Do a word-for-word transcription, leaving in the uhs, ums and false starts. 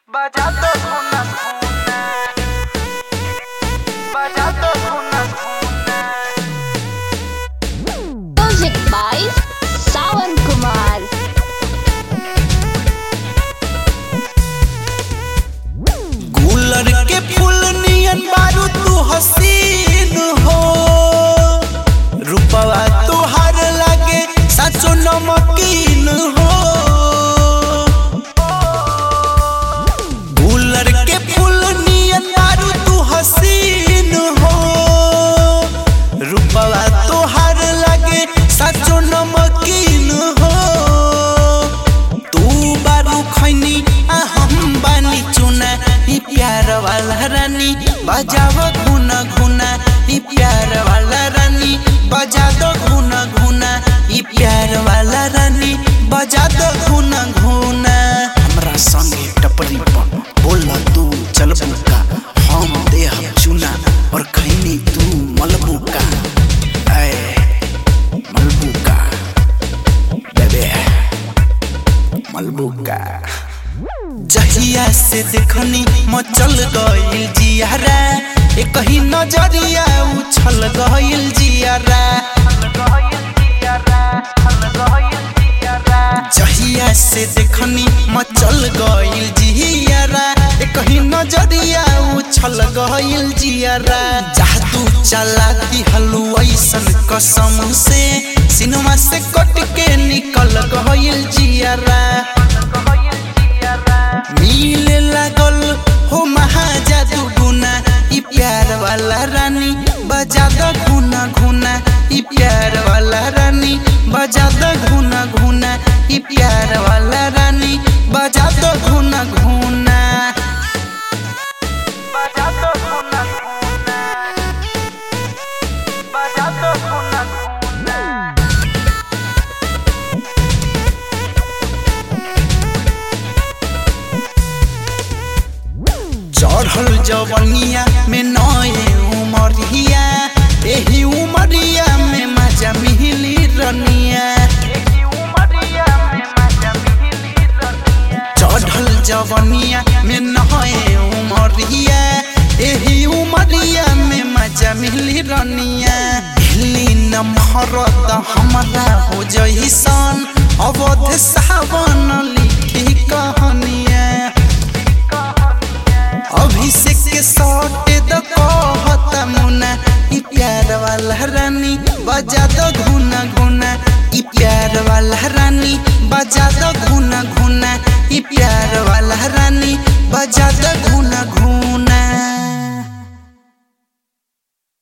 बजा दो घुना घुना, बजा दो घुना घुना। Music by Sawan Kumar. गुलर के फूल नियन बारू तू हसीन हो, रूपवा तुहार लागे साचो नमकीन हो। गुलर के फूल नियन बारू तू हसीन हो, रूपवा तुहार लागे साचो नमकीन हो। तू बारू खैनी आ हम बानी चुना, ई प्यार वाला रानी बजाव घुना घुना, ई प्यार वाला रानी बजा दो घुना घुना, ई प्यार वाला रानी बजा दो घुना घुना। हमरा संगे टपरी पर बोल तू चलबू का, हम देह चुना और खैनी तू मलबू का। ऐ मलबू का बेबे, मलबू का। जहिया से देखनी मचल गइल जियारा, एक ही नजरिया उछल गइल जियारा। जहिया से देखनी मचल गइल जियारा, एक ही नजरिया उछल गइल जियारा। जादू चलाती हलू ऐसन कसम से, सिनेमा से कट के निकल गइल जियारा। मिले लागल हो महाजादू गुना, ई प्यार वाला रानी बजा दो घुना घुना, ई प्यार वाला रानी बजा दो घुना घुना, ई प्यार वाला रानी बजा दो घुना घुना। बजा दो घुना घुना, बजा दो घुना घुना। चढ़ल जवनिया में नए उमरिया, एही उमरिया में मजा मिली रनिया। चढ़ल जवनिया में नए उमरिया, एही उमरिया में मजा मिली रनिया। हिली न मरद हमरा हो जइसन, अवध सावन लिखी कहानिया। अभिषेक के सौटे द कहता मुना, ई प्यार वाला रानी बजा दो घुना घुना, ई प्यार वाला रानी बजा दो घुना घुना, ई प्यार वाला रानी बजा दो घुना